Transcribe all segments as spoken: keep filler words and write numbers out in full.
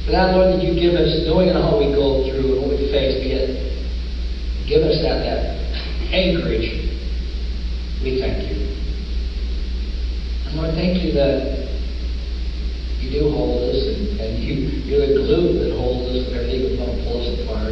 For that, Lord, that you give us, knowing how we go through and what we face, be it, give us that, that anchorage. We thank you. And Lord, thank you that you do hold us, and, and you, you're the glue that holds us when everything would want to pull us apart.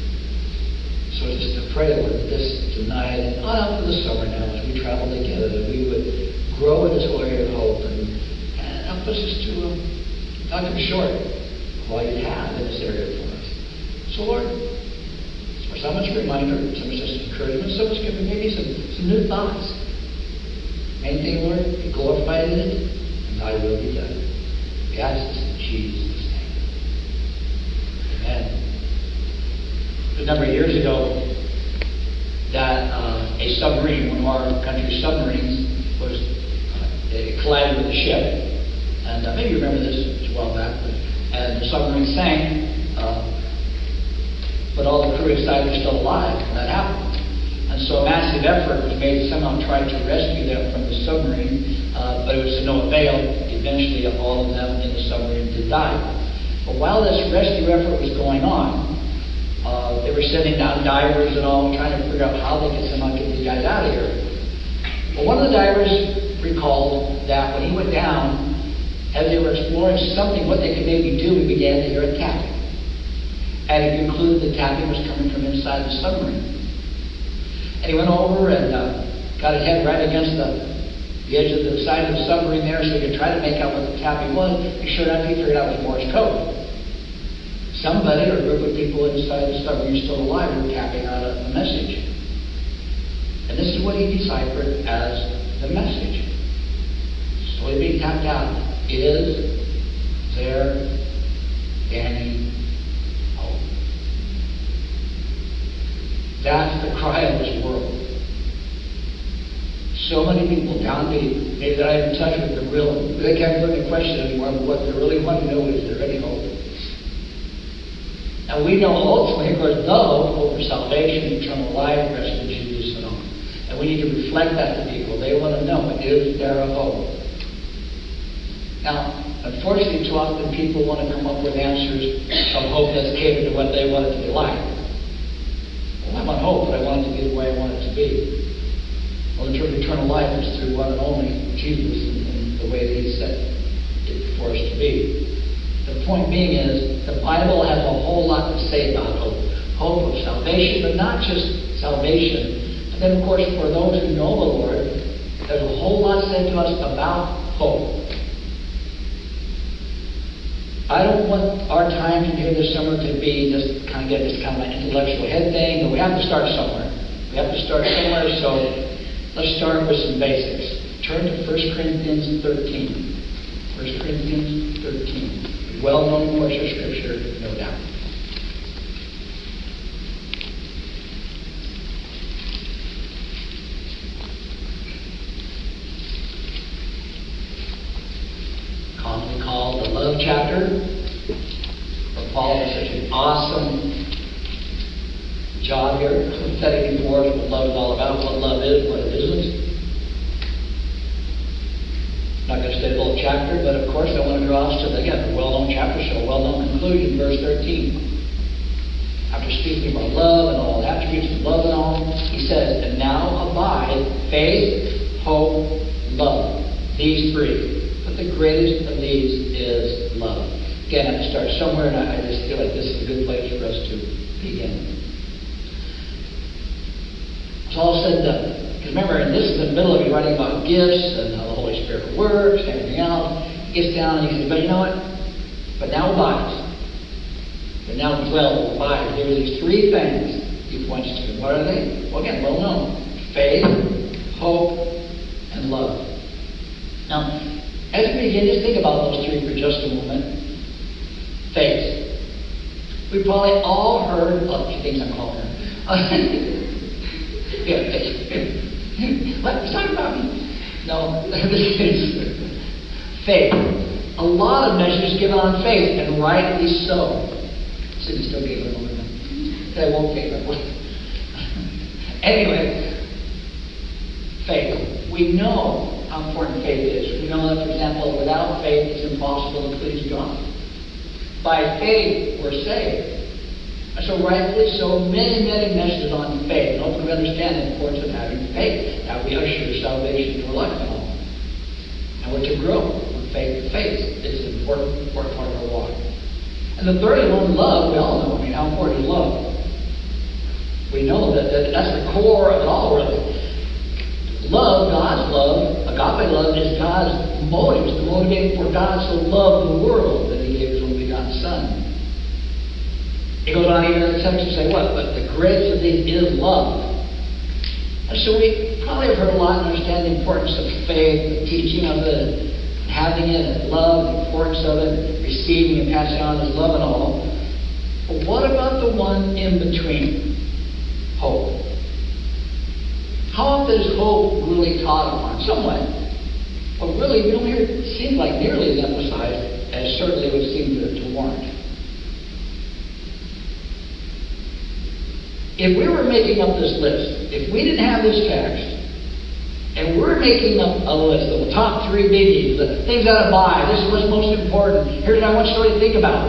So just to pray, Lord, that this tonight and on out for the summer now, as we travel together, that we would grow in this area of hope and, and help us just to um, not come short of all you have in this area for us. So, Lord, for some it's a reminder, some it's just encouragement, some it's giving maybe some, some new thoughts. Main thing, Lord, be glorified in it, and thy will be done. We ask this in Jesus' name. Amen. A number of years ago, that uh, a submarine, one of our country's submarines, was uh, collided with a ship. And uh, maybe you remember this, it was a while back. But, and the submarine sank, uh, but all the crew inside were still alive when that happened. And so a massive effort was made to somehow try to rescue them from the submarine, uh, but it was to no avail. Eventually, all of them in the submarine did die. But while this rescue effort was going on, uh, they were sending down divers and all, trying to figure out how they could somehow get these guys out of here. Well, one of the divers recalled that when he went down, as they were exploring something, what they could maybe do, he began to hear a tapping. And he concluded the tapping was coming from inside the submarine. And he went over and uh, got his head right against the, the edge of the side of the submarine there so he could try to make out what the tapping was. And sure enough, he figured out it was Morse code. Somebody or a group of people inside the submarine still alive were tapping out a, a message. And this is what he deciphered as the message. Slowly being tapped out. Is there any hope? That's the cry of this world. So many people down deep, maybe that I'm in touch with, the real, they can't put the question anymore, but what they really want to know is, is there any hope? And we know ultimately, of course, the hope, hope for salvation, eternal life, rest in Jesus and all. And we need to reflect that to people. They want to know, is there a hope? Now, unfortunately, too often people want to come up with answers of hope that's catered to what they want it to be like. Well, I want hope, but I want it to be the way I want it to be. Well, the truth of eternal life is through one and only Jesus and, and the way that He set it for us to be. The point being is, the Bible has a whole lot to say about hope. Hope of salvation, but not just salvation. And then, of course, for those who know the Lord, there's a whole lot said to us about hope. I don't want our time here this summer to be just kind of get this kind of an intellectual head thing, but we have to start somewhere. We have to start somewhere, so let's start with some basics. Turn to First Corinthians thirteen. First Corinthians thirteen. Well-known portion of Scripture, no doubt. Commonly called the love chapter. For Paul does such an awesome job here setting before us what love is all about, what love is, what it isn't. I'm not going to study the whole chapter, but of course I want to draw us to the, again, the well-known chapter, so a well-known conclusion, verse thirteen. After speaking about love and all the attributes of love and all, he says, and now abide faith, hope, love. These three. But the greatest of these is love. Again, I have to start somewhere, and I just feel like this is a good place for us to begin. It's all said and done. Because remember, and this is in the middle of you writing about gifts and how the Holy Spirit works and everything else. He gets down and he says, but you know what? But now abides. But now dwell, abide. There are these three things he points to. What are they? Well, again, well known. Faith, hope, and love. Now, as we begin to think about those three for just a moment, faith. We probably all heard of two things I'm calling her. Yeah, faith. What? You're talking about me? No, this is faith. A lot of measures given on faith, and rightly so. Cindy still gave it a little bit. I won't give it one. Anyway, faith. We know how important faith is. We know that, for example, without faith, it's impossible to please God. By faith we're saved. And so rightfully so, many, many messages on faith. And hopefully we understand the importance of having faith. Now we usher salvation to our life and all. And we're to grow from faith to faith. It's an important, important part of our walk. And the third one, love, we all know. I mean, how important is love? We know that, that that's the core of it all, really. Love, God's love, agape love, is God's motive. It's the motivating for God so loved the world that He gave His only begotten Son. He goes on even in the text to say what? But the greatest of these is love. And so we probably have heard a lot and understand the importance of faith, the teaching of it, having it, and love, the importance of it, receiving and passing on His love and all. But what about the one in between? Hope. How often is hope really taught upon? Somewhat. But really, we don't hear it seem like nearly as emphasized as certainly would seem to, to warrant. If we were making up this list, if we didn't have this text, and we're making up a list of the top three biggies, the things that I buy, this is what's most important, here's what I want you to think about.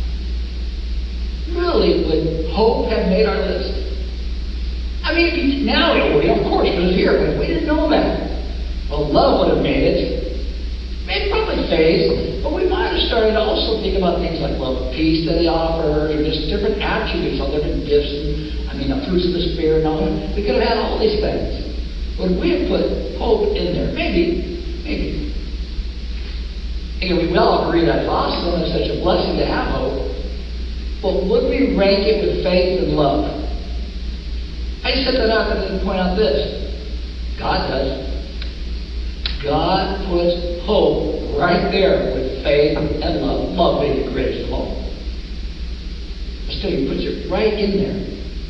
Really, would hope have made our list? I mean, now it would, of course, because it's here, but we didn't know that. Well, love would have made it. Maybe probably faith, but we might have started to also think about things like love and peace that He offers, or just different attributes, all different gifts, and I mean, the fruits of the Spirit and all that. We could have had all these things. Would we have put hope in there? Maybe. Maybe. Again, we all agree that's awesome and such a blessing to have hope. But would we rank it with faith and love? I just set that up and then point out this. God does. God puts hope right there with faith and love. Love being the greatest of all. But still, He puts it right in there.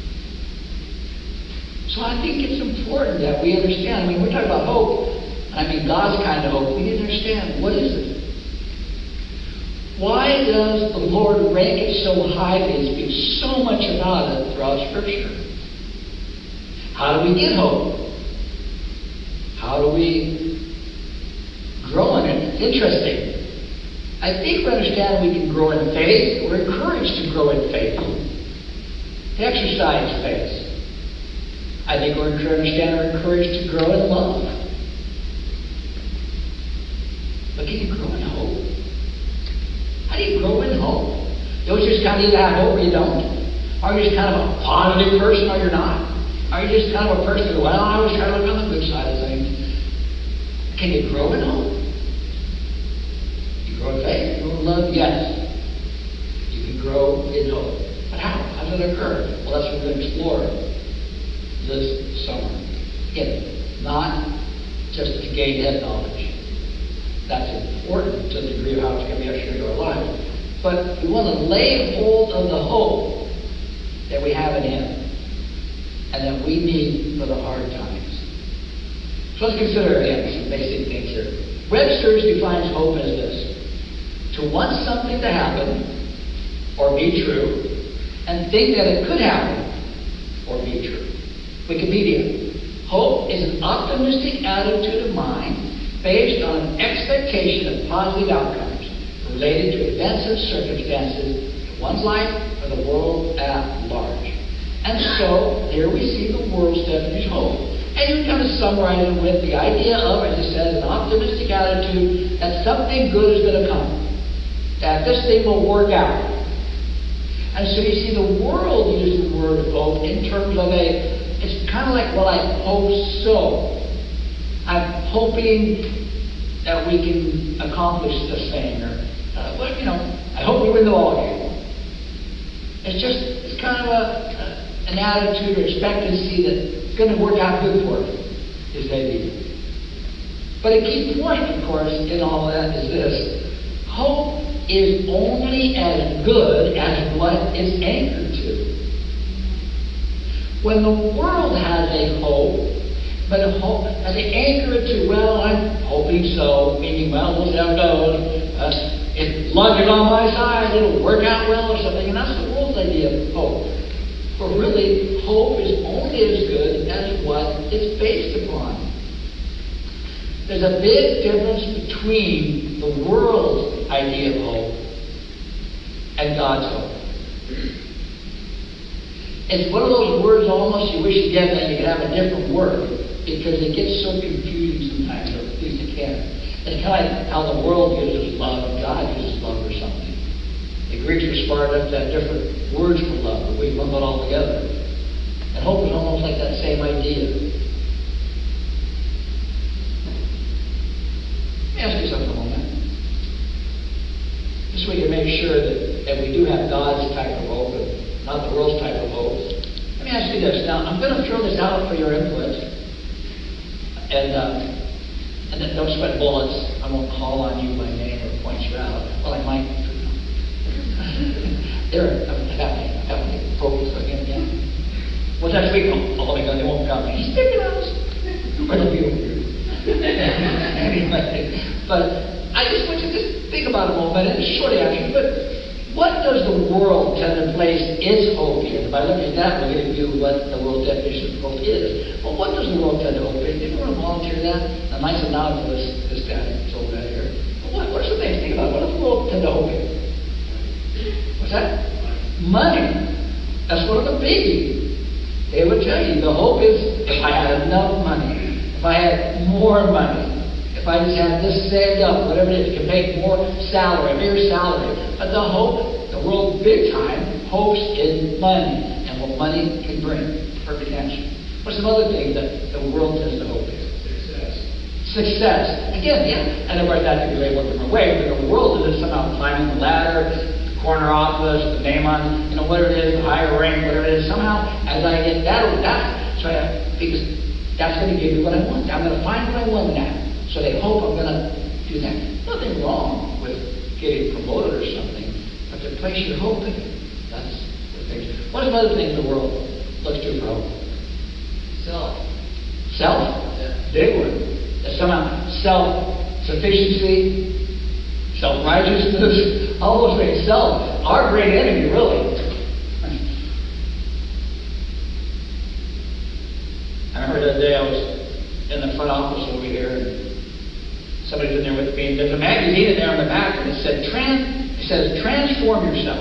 So I think it's important that we understand. I mean, we're talking about hope. I mean, God's kind of hope. We need to understand, what is it? Why does the Lord rank it so highly and speak so much about it throughout Scripture? How do we get hope? How do we grow in it? It's interesting. I think we understand we can grow in faith. We're encouraged to grow in faith. To exercise faith. I think we're encouraged to understand we're encouraged to grow in love. But can you grow in hope? How do you grow in hope? Don't you just kind of either have hope or you don't? Are you just kind of a positive person or you're not? Are you just kind of a person who, well, I always try to look on the good side of things? Can you grow in hope? You grow in faith? You grow in love? Yes. You can grow in hope. But how? How does it occur? Well, that's what we're going to explore this summer. Again, not just to gain head knowledge. That's important to the degree of how it's going to be ushered into our lives. But we want to lay hold of the hope that we have in Him and that we need for the hard times. So let's consider again some basic things here. Webster's defines hope as this: to want something to happen or be true and think that it could happen or be true. Wikipedia. Hope is an optimistic attitude of mind based on an expectation of positive outcomes related to events and circumstances in one's life or the world at large. And so, here we see the world's definition of hope. And you kind of summarize it with the idea of, as it says, an optimistic attitude that something good is going to come. That this thing will work out. And so you see the world uses the word hope in terms of a, it's kind of like, well, I hope so. I'm hoping that we can accomplish this thing, or, uh, well, you know, I hope we win the ball game. It's just, it's kind of a, a, an attitude or expectancy that it's going to work out good for us, is maybe. But a key point, of course, in all of that is this: hope is only as good as what it's anchored to. When the world has a hope, but a hope, as they anchor it to, well, I'm hoping so, meaning, well, we'll see how it goes. Uh, if luck is on my side, it'll work out well or something. And that's the world's idea of hope. But really, hope is only as good as what it's based upon. There's a big difference between the world's idea of hope God's hope. It's one of those words almost you wish again that you could have a different word, because it gets so confusing sometimes, or at least it can. It's kind of like how the world uses love and God uses love or something. The Greeks were smart enough to have different words for love, but we lump it all together. And hope is almost like that same idea. Let me ask you something a moment. Just so we can make sure that, that we do have God's type of hope and not the world's type of hope. Let me ask you this. Now, I'm going to throw this out for your input. And, uh, and then don't sweat bullets. I won't call on you by name or point you out. Well, I might. There, I'm happening. Happening. Focus again. Yeah. Well, next week, oh, oh my God, they won't come. He's sticking out. But it'll be over here. Anyway, but I just want you to just think about it a moment. And it's a short answer, but what does the world tend to place its hope in? By looking at that, we're going to view what the world definition of hope is. Well, what does the world tend to hope in? Did you want to volunteer that? I might sit down for this, this guy that's over right here. But what, what are some things? Think about it. What does the world tend to hope in? What's that? Money. That's one of the biggies. They would tell you the hope is if I had enough money, if I had more money, if I just had this saved up, whatever it is, you can make more salary, bigger salary. But the hope, the world big time, hopes in money and what money can bring. Perfect answer. What's some other things that the world tends to hope in? Success. Success. Again, yeah, and of course that could be labeled a different way, but the world is somehow climbing the ladder, the corner office, the name on, you know, whatever it is, the higher rank, whatever it is. Somehow, as I get that or that, so I, because that's going to give me what I want. I'm going to find what I want now. So they hope I'm going to do that. Nothing wrong with getting promoted or something, but to place your hope in it, that's the thing. What are some other things the world looks to for hope? Self. Self? Yeah. Big one. That somehow self-sufficiency, self-righteousness, all those things. Self, our great enemy, really. I remember that day I was in the front office over here, and somebody's in there with me, and there's a magazine in there on the back, and it said, Tran- it says, transform yourself.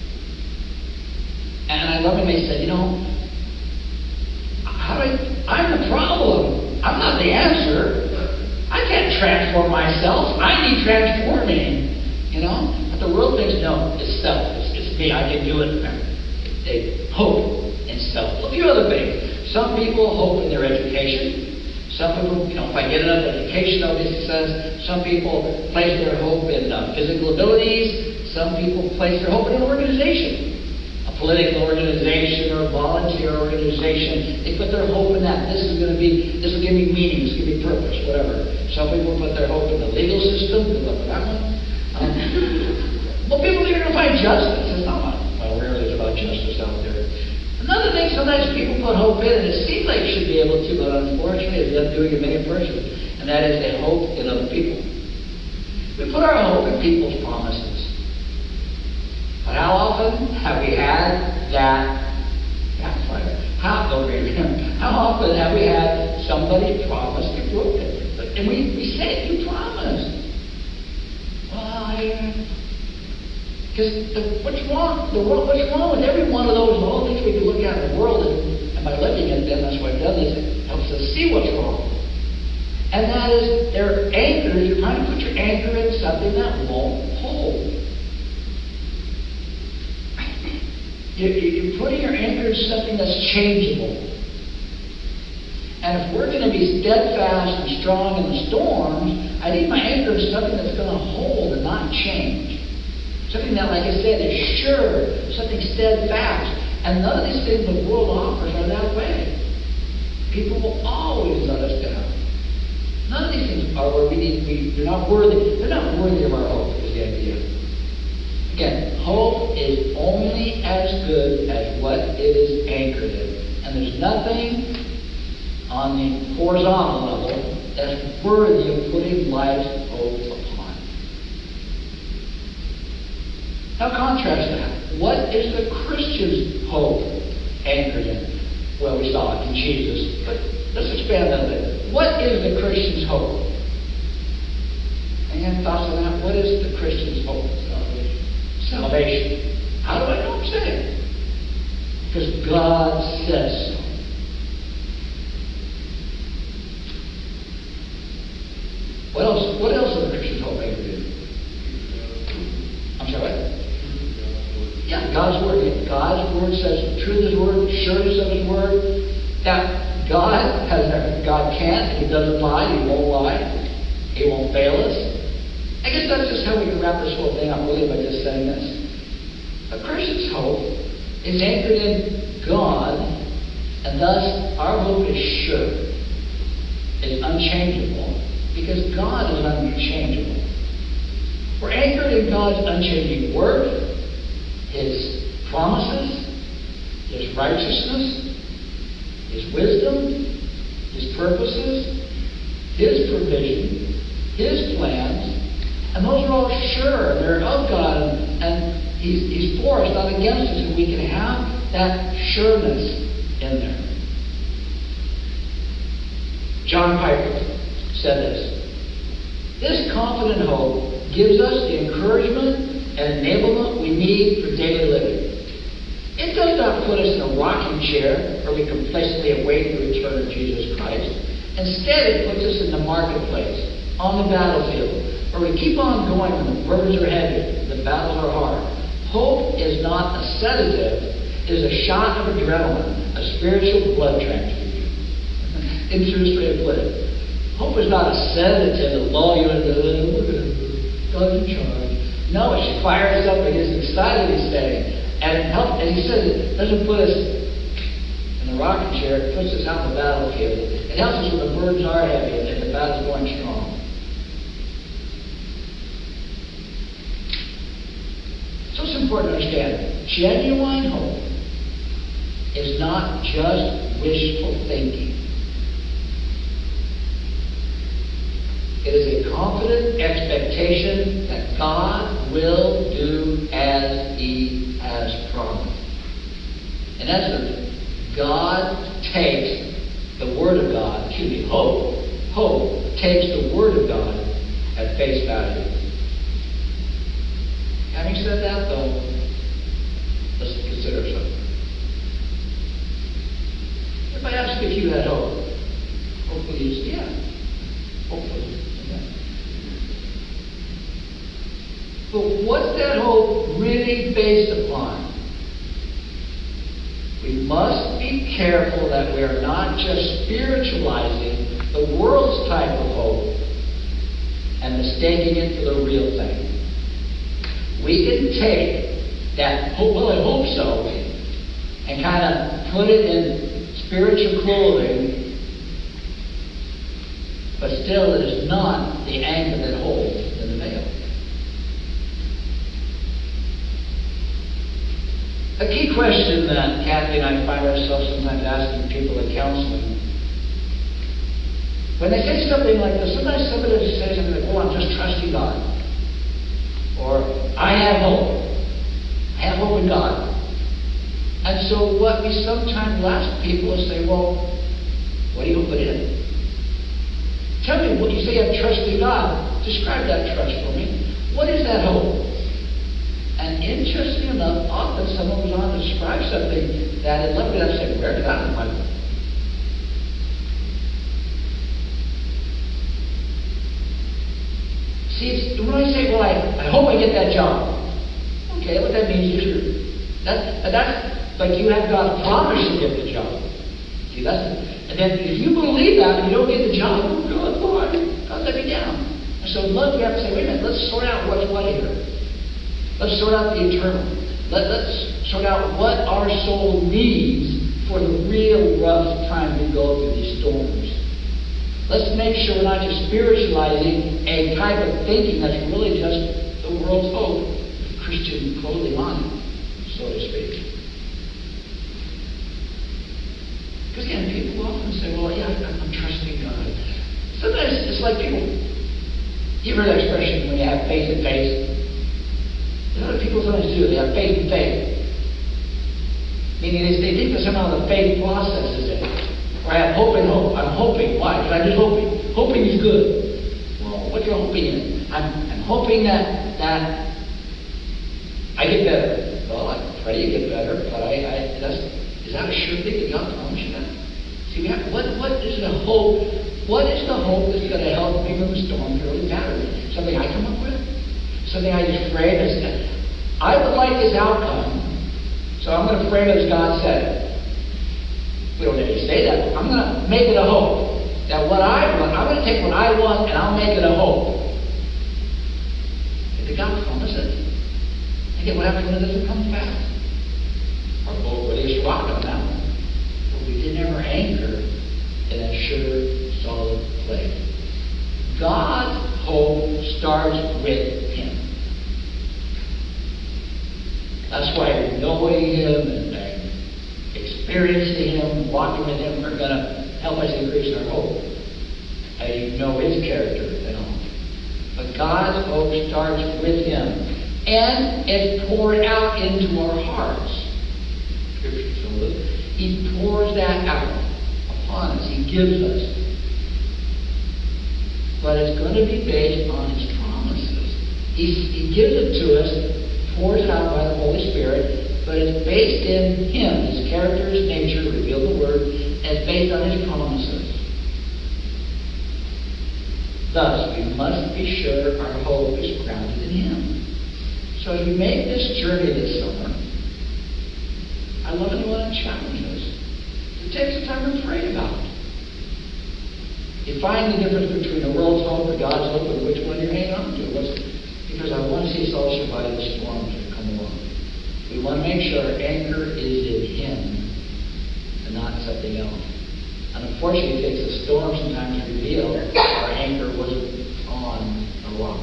And I lovingly said, you know, how do I, I'm the problem. I'm not the answer. I can't transform myself. I need transforming. You know? But the world thinks, no, it's self. It's, it's me. I can do it. They hope in self. A few other things. Some people hope in their education. Some people, you know, if I get enough education, obviously says, some people place their hope in uh, physical abilities. Some people place their hope in an organization. A political organization or a volunteer organization. They put their hope in that. This is going to be, this will give me meaning, this will give me purpose, whatever. Some people put their hope in the legal system. Good luck with that one. Um, well, people think they're going to find justice. It's not much. Well, rarely is about justice out there. Another thing, sometimes people put hope in, and it seems like you should be able to, but unfortunately, it's not doing it many persons, and that is they hope in other people. We put our hope in people's promises. But how often have we had that backfire? How, don't read how often have we had somebody promise to broke it? And we, we say, you promised. Well, I... Because what's wrong? The world, what's wrong with every one of those and all the things we can look at in the world, and, and by looking at them, that's what it does, is it helps us see what's wrong. And that is, they're anchors. You're trying to put your anchor in something that won't hold. You, you're putting your anchor in something that's changeable. And if we're going to be steadfast and strong in the storms, I need my anchor in something that's going to hold and not change. Something that, like I said, is sure, something steadfast. And none of these things the world offers are that way. People will always let us down. None of these things are where we need to be. They're not worthy. They're not worthy of our hope, is the idea. Again, hope is only as good as what it is anchored in. And there's nothing on the horizontal level that's worthy of putting life's hope upon. Now contrast that. What is the Christian's hope anchored in? Well, we saw it in Jesus, but let's expand that a bit. What is the Christian's hope? Any thoughts on that? What is the Christian's hope? Salvation. God says so. What else? What else does the Christian's hope make to do? I'm sorry. What? Yeah, God's word. God's word says the truth of His word, sureness of His word. Now, God has God can't. If He doesn't lie, He won't lie. He won't fail us. I guess that's just how we can wrap this whole thing up, really, by just saying this. A Christian's hope is anchored in God, and thus our hope is sure, is unchangeable, because God is unchangeable. We're anchored in God's unchanging word, His promises, His righteousness, His wisdom, His purposes, His provision, His plans, and those are all sure. They're of God, and, and He's, he's for us, not against us, and we can have that sureness in there. John Piper said this: this confident hope gives us the encouragement and enablement we need for daily living. It does not put us in a rocking chair where we complacently await the return of Jesus Christ. Instead, it puts us in the marketplace, on the battlefield, where we keep on going when the burdens are heavy, the battles are hard. Hope is not a sedative, it is a shot of adrenaline, a spiritual blood transfusion. In true way to put it. Hope is not a sedative to lull you into the God's in charge. No, it should fire us up and get us excited, he's saying. And it helps, and he says it doesn't put us in the rocking chair, it puts us out in the battlefield. It helps us when the burdens are heavy and the battle's going strong. So it's important to understand, genuine hope is not just wishful thinking. It is a confident expectation that God will do as He has promised. In essence, God takes the Word of God, excuse me, hope, hope takes the Word of God at face value. Having said that, though, let's consider something. If I ask if you had hope, hopefully you say, yeah, hopefully. Yeah. But what's that hope really based upon? We must be careful that we are not just spiritualizing the world's type of hope and mistaking it for the real thing. We can take that, well, I hope so, and kind of put it in spiritual clothing, but still it is not the anchor that holds in the veil. A key question that Kathy and I find ourselves sometimes asking people in counseling, when they say something like this, sometimes somebody will say something like, oh, I'm just trusting God. Or, I have hope. I have hope in God. And so what we sometimes ask people is say, well, what do you put in? Tell me, what you say you have trust in God, describe that trust for me. What is that hope? And interestingly enough, often someone was on to describe something that had left me and said, where did that come from? See, it's, when I say, well, I, I hope I get that job. Okay, what that means is you're, that, that's like you have God's promise to get the job. See, that's, and then if you believe that and you don't get the job, oh God, why? God let me down. And so look, we have to say, wait a minute, let's sort out what's what here. Let's sort out the eternal. Let, let's sort out what our soul needs for the real rough time we go through these storms. Let's make sure we're not just spiritualizing a type of thinking that's really just the world's hope, Christian clothing on it, so to speak. Because again, people often say, well, yeah, I'm trusting God. Sometimes it's like people, you heard that expression, when you have faith in faith. You know what people sometimes do? They have faith in faith. Meaning they, they think that somehow the faith process is it. Or I have hope and hope. I'm hoping. Why? Because I'm just hoping. Hoping is good. Well, what you're hoping in? I'm, I'm hoping that that I get better. Well, I pray you get better, but I, I that's Is that a sure thing? Did God promise you that? See, we have, what, what is the hope? What is the hope that's going to help me when the storm really matters? Something I come up with? Something I just frame as, I would like this outcome, so I'm going to frame it as God said it. We don't need to say that, but I'm going to make it a hope. That what I want, I'm going to take what I want and I'll make it a hope. Did God promise it? And yet what happens when it doesn't come fast? Our boat released rock on that one. But we didn't ever anchor in a sure, solid place. God's hope starts with Him. That's why knowing Him and experiencing Him and walking with Him are going to help us increase our hope. As you know His character and all. But God's hope starts with Him. And it's poured out into our hearts. Scripture tells us He pours that out upon us. He gives us. But it's going to be based on His promises. He, he gives it to us, pours it out by the Holy Spirit, but it's based in Him, His character, His nature, revealed the Word, and it's based on His promises. Thus, we must be sure our hope is grounded in Him. So as we make this journey this summer, I love and want to challenge us to take some time and pray about it. Define the difference between the world's hope and God's hope and which one you're hanging on to. What's, because I want to see us all survive the storms that come along. We want to make sure our anchor is in Him and not something else. And unfortunately, it takes a storm sometimes to reveal our anchor wasn't on a rock.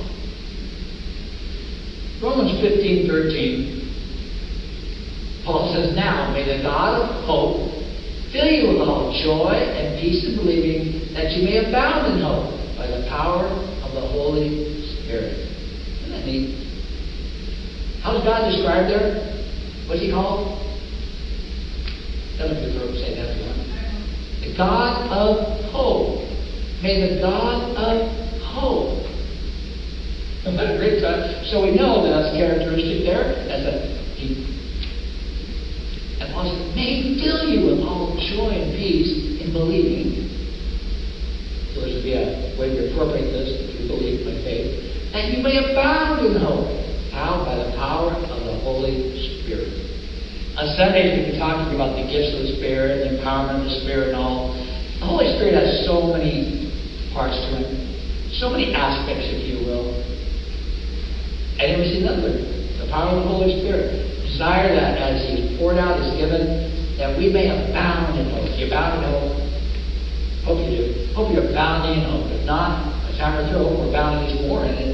Romans fifteen thirteen, Paul says, "Now may the God of hope fill you with all joy and peace in believing, that you may abound in hope by the power of the Holy Spirit." Isn't that neat? How's God described there? What's He called? None of you say that to Him. The God of hope. May the God of hope. Isn't that a great time? So we know that that's characteristic there. As a, he, and Paul says, may He fill you with all joy and peace in believing. So this would be a way to appropriate this if you believe by faith. And you may abound in hope. How? By the power of the Holy Spirit. On Sundays, we've been talking about the gifts of the Spirit, the empowerment of the Spirit, and all. The Holy Spirit has so many parts to it, so many aspects, if you will. And here we see another, the power of the Holy Spirit. Desire that as He's poured out, is given, that we may abound in hope. You abound in hope? Hope you do. Hope you're abounding in hope. If not, by the time we're through, hope we're abounding even more in it.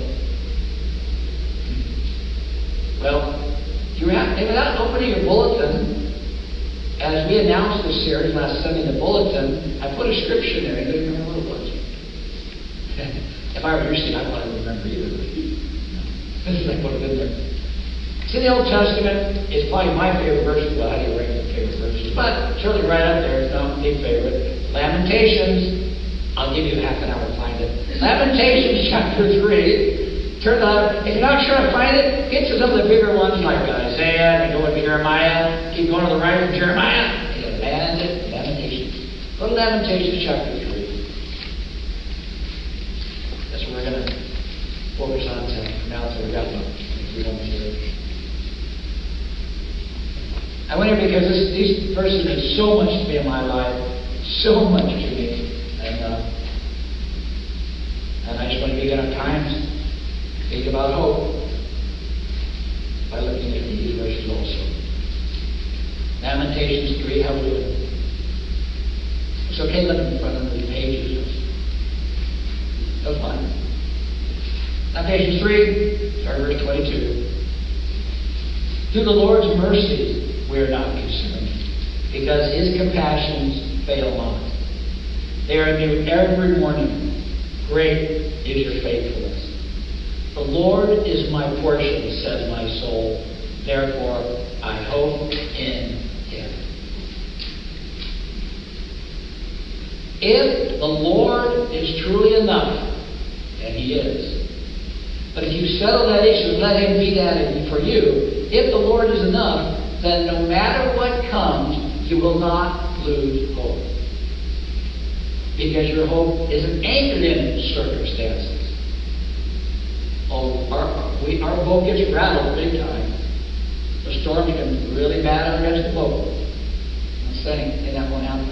Well, you have, without opening your bulletin, as we announced this series last Sunday in the bulletin, I put a scripture there. Anybody remember what it was? If I were your seat, I wouldn't remember either. This is like what it in there. It's in the Old Testament. It's probably my favorite verse. Well, how do you rank the favorite verses? But certainly right up there. It's not my big favorite. Lamentations. I'll give you half an hour to find it. Lamentations chapter three. Turn on. If you're not sure to find it, get to some of the bigger ones like Isaiah, and go with Jeremiah. Keep going to the right of Jeremiah. You know, Lamentations. Go to Lamentations chapter three. That's what we're going to focus on tonight. Now until we got one. If we don't hear it. I went here because this, these verses mean so much to me in my life. So much to me. And, uh, and I just want to begin our times. Think about hope by looking at these verses also. Lamentations three, how we do it? It's okay looking in front of the pages. That's fine. Lamentations three, start verse twenty-two. Through the Lord's mercy we are not consumed, because His compassions fail not. They are new every morning. Great is your faithfulness. The Lord is my portion, says my soul. Therefore, I hope in Him. If the Lord is truly enough, and He is, but if you settle that issue and let Him be that for you, if the Lord is enough, then no matter what comes, You will not lose hope. Because your hope isn't anchored in circumstances. Oh, our, we, our boat gets rattled big time. The storms can really batter against the boat. I'm saying, and that won't happen.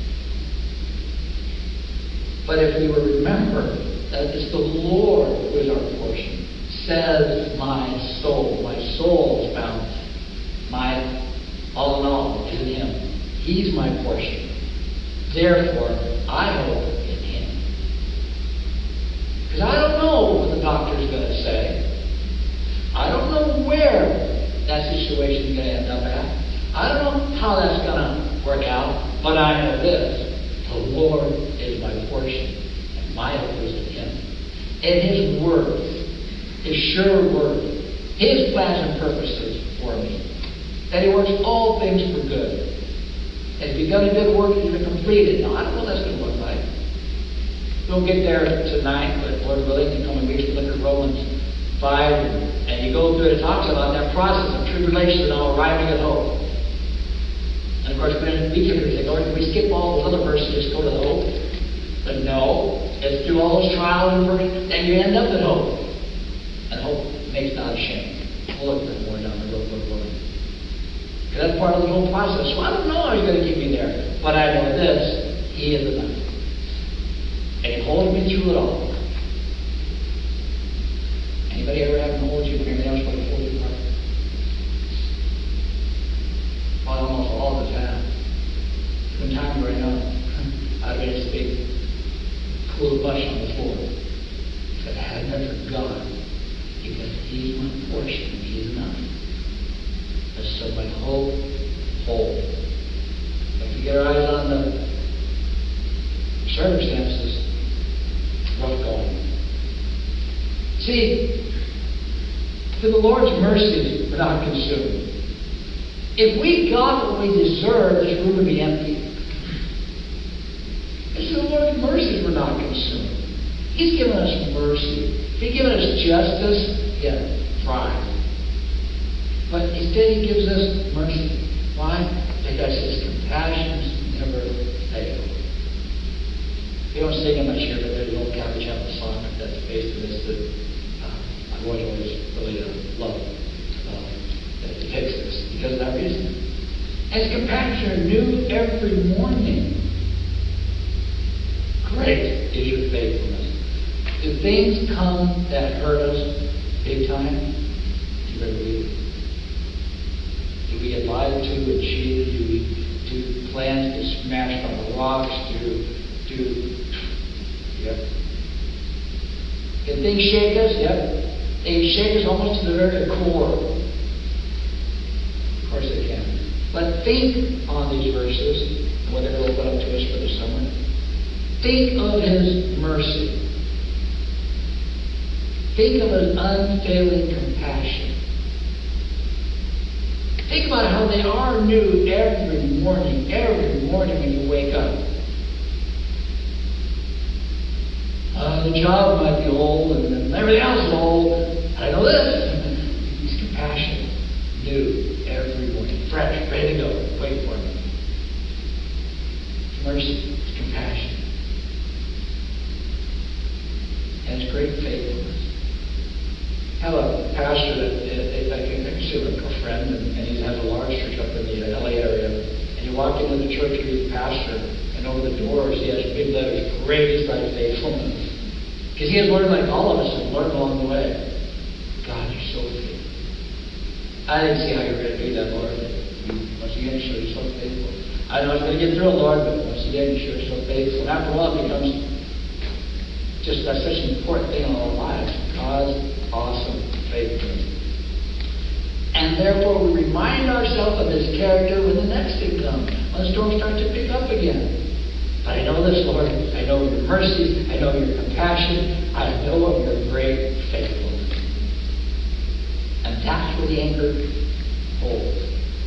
But if we will remember that it's the Lord who is our portion, says my soul. My soul is found. My all in all is in Him. He's my portion. Therefore, I hope in Him. Because I don't know what the doctor's going to say. I don't know where that situation is going to end up at. I don't know how that's going to work out. But I know this. The Lord is my portion. And my hope is in Him. And His word, His sure word, His plans and purposes for me. That He works all things for good. And if you've got a good work, He's going to complete it. Now, I don't know what that's going to look like. We'll get there tonight, but Lord willing, in coming weeks, we look at Romans five, and, and you go through it, it talks about that process of tribulation and all arriving at hope. And of course, when we can say, Lord, if we skip all those other verses, just go to the hope. But no, it's through all those trials and verses, and you end up at hope. And hope makes not ashamed. We'll look at that more down the road, Lord willing. Because that's part of the whole process. So I don't know how He's going to keep me there. But I know this, He is enough. And He holds me through it all. Anybody ever have to hold you when everything else will hold you apart? Well, almost all the time. From time to right now, I've been this big pool of mush on the floor. But I had never forgotten. Because He's my portion and He's enough. And so my hope holds. If we get our eyes on the circumstances, rough going. See, through the Lord's mercies, we're not consumed. If we got what we deserve, this room would be empty. It's through the Lord's mercies we're not consumed. He's given us mercy. He's given us justice, yeah, pride. But instead He gives us mercy. Why? Because His compassions never fail. We don't sing it much here, but there's an old Calvary Chapel song that's based on this that uh, I've always, always really uh, loved. Uh, that depicts this because of that reason. And His compassions are new every morning. Great is your faithfulness. Do things come that hurt us big time? You better believe it. Do we get lied to and cheated? Do we do plans get smashed on the rocks? Do do yep. Can things shake us? Yep. They shake us almost to the very core. Of course they can. But think on these verses, and what they're going to open up to us for the summer. Think of His mercy. Think of His unfailing compassion. Think about how they are new every morning, every morning when you wake up. Uh, the job might be old and everything else is old. I know this. He's compassionate, new every morning, fresh, ready to go. Wait for me. Mercy, His compassion, and His great faithfulness. I have a pastor that I can consider a friend, and, and he has a large church up in the L A area. And you walk into the church with the pastor, and over the doors he has big letters, "Great is thy faithfulness." Because he has learned, like all of us have learned along the way. God, you're so faithful. I didn't see how you were going to do that, Lord. Once again, you show you're so faithful. I know I was going to get through it, Lord, but once again, you show you're so faithful. And after a while, it becomes just that's such an important thing in our lives. God's awesome faithfulness. And therefore, we remind ourselves of His character when the next thing comes, when the storm starts to pick up again. But I know this, Lord. I know your mercy. I know your compassion. I know of your great faithfulness. And that's where the anchor holds.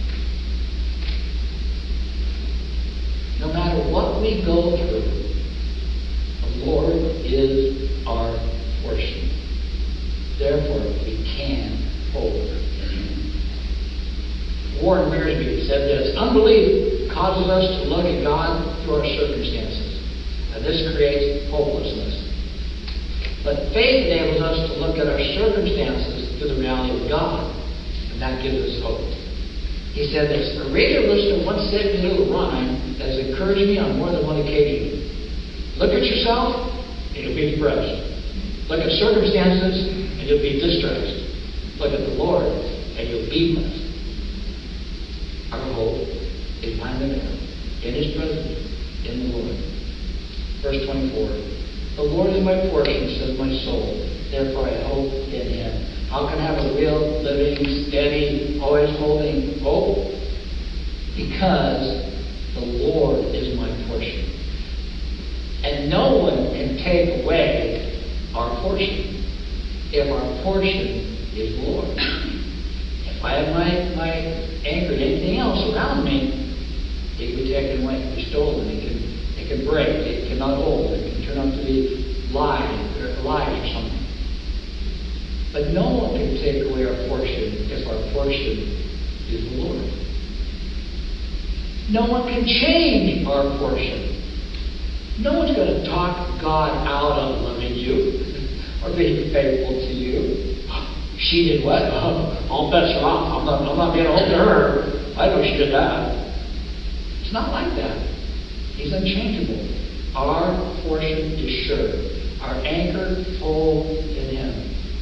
No matter what we go through, the Lord is our portion. Therefore, we can hold. Warren Wiersbe said this: unbelief causes us to look at God through our circumstances. And this creates hopelessness. But faith enables us to look at our circumstances through the reality of God. And that gives us hope. He said this, a radio listener once said to me a little rhyme that has encouraged me on more than one occasion. Look at yourself, and you'll be depressed. Look at circumstances, and you'll be distressed. Look at the Lord, and you'll be blessed. Our hope is found in Him, in His presence, in the Lord. Verse twenty-four. The Lord is my portion, says my soul. Therefore I hope in Him. How can I have a real, living, steady, always holding hope? Because the Lord is my portion. And no one can take away our portion if our portion is the Lord. If I have my, my anchor in anything else around me, it can be taken away, it can be stolen, it can, it can break, it cannot hold, it can turn out to be lies or, lies or something. But no one can take away our portion if our portion is the Lord. No one can change our portion. No one's going to talk God out of loving you or being faithful to you. She did what? Oh, all bets are off. I'm not, I'm not being hold to her. I know she did that. It's not like that. He's unchangeable. Our portion is sure. Our anchor full in Him.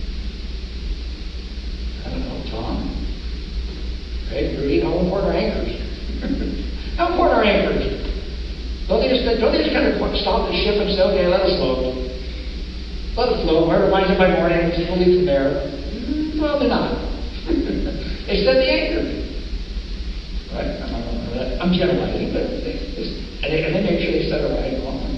I don't know, Tom. Right? Rudy, how important are anchors? How important are anchors? Don't they just don't they just kind of stop the ship and say, okay, let us float. Let it float. Wherever it finds it by morning, we'll leave from there. Mm, probably not. They set the anchor. Right? I'm not going to that. I'm generalizing, but they, and, they, and they make sure they set it right along.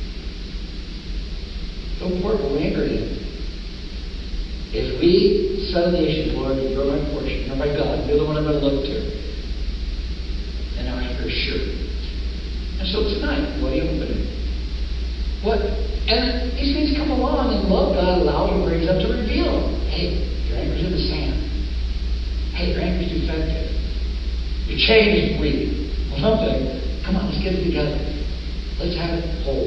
So important we're anchored in. If we settle the issue, Lord, you're my portion, you're my God, you're the one I'm going to look to, then our anchor is sure. And so tonight, what are you opening? What? And these things come along, and love God allows and brings them to reveal. Hey, your anchor's in the sand. Hey, your anchor's defective. Your chain is weak. Well, something. Come on, let's get it together. Let's have it whole.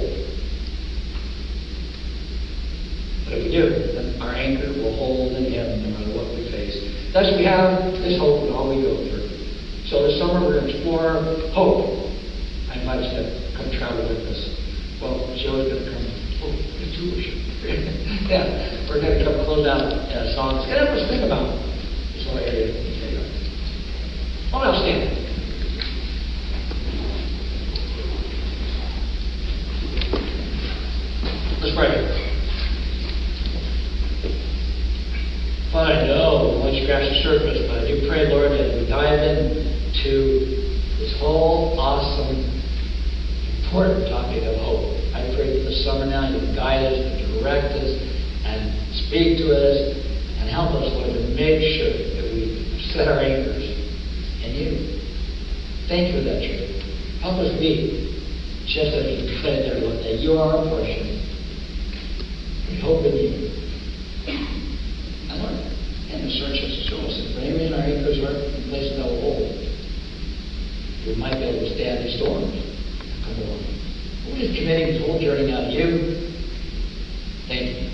But if we do, then our anchor will hold in Him no matter what we face. Thus we have this hope in all we go through. So this summer we're going to explore hope. I invite us to come travel with us. Well, Joe's going to come. Oh, it's Jewish. Yeah, we're going to come close out uh, songs. It's going to help us think about this whole area. Oh, now stand. Let's pray. Father, I know we want you to scratch the surface, but I do pray, Lord, as we dive into this whole awesome, important topic of hope. I pray for the summer now, you can guide us and direct us and speak to us and help us, Lord, to make sure that we set our anchors in you. Thank you for that truth. Help us be, just as you said there, Lord, that you are our portion. We hope in you. And Lord, and search us, show us if for any reason our anchors aren't in places that will hold, we might be able to stand these storms. Come on. We're just committing this whole journey now to you. Thank you.